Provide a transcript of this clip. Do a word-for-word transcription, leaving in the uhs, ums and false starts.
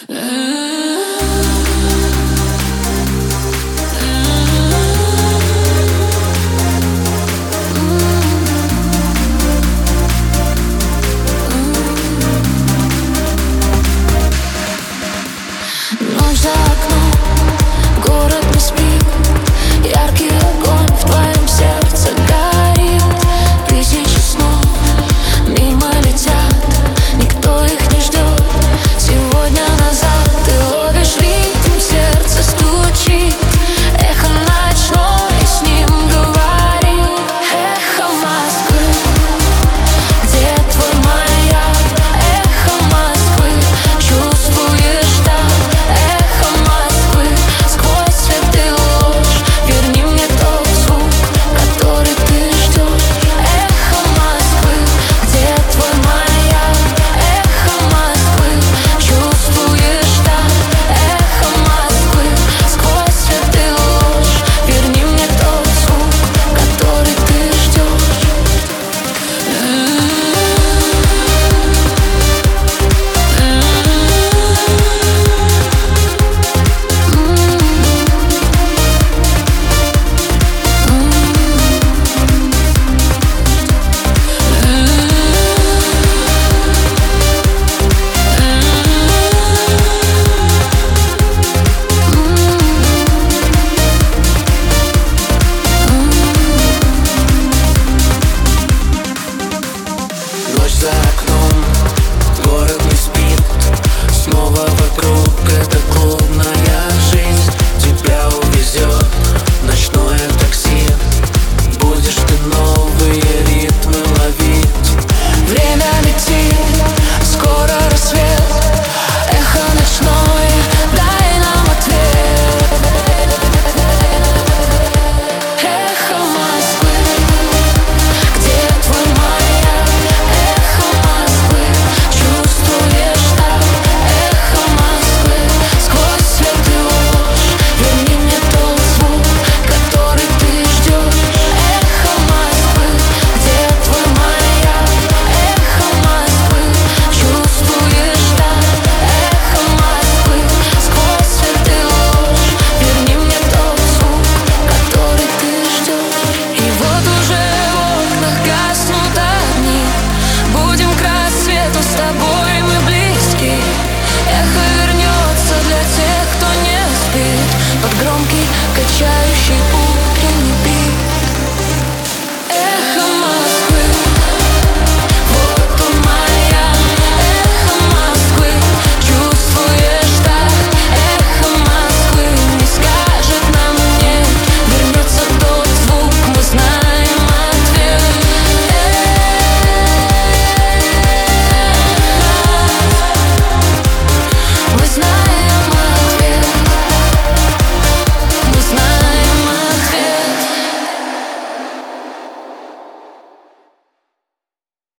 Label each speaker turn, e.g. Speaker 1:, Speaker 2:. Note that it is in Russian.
Speaker 1: Ночь за окном, город не спит, яркий огонь в твоем сердце горит. Тысячи снов мимо летят, никто их не ждет. Сегодня назад ты ловишь ритм, сердце стучит. Эхо ночное с ним говорит. Эхо Москвы, где твой маяк? Эхо Москвы, чувствуешь так? Эхо Москвы, сквозь свет и ложь, верни мне тот звук, который ты ждешь. Эхо Москвы, где твой маяк? Эхо Москвы, чувствуешь так? Эхо Москвы, сквозь свет и ложь, верни мне тот звук, который ты ждешь.
Speaker 2: Ночь за окном, город не спит, снова вокруг эта клубная жизнь. Тебя увезет ночное такси, будешь ты новые ритмы ловить.
Speaker 1: Время летит, скоро рассвет. Эхо ночное, дай нам ответ. Эхо Москвы, где твой маяк? Эхо Москвы, чувствуешь так? Эхо Москвы, сквозь свет и ложь, верни мне тот звук, который ты ждешь. Эхо Москвы, где твой маяк? Эхо Москвы, чувствуешь так? Эхо Москвы, сквозь свет и ложь, верни мне тот звук, который ты ждешь. И вот уже в окнах гаснут огни, будем к рассвету с тобой мы близки. Эхо вернется для тех, кто не спит, под громкий качает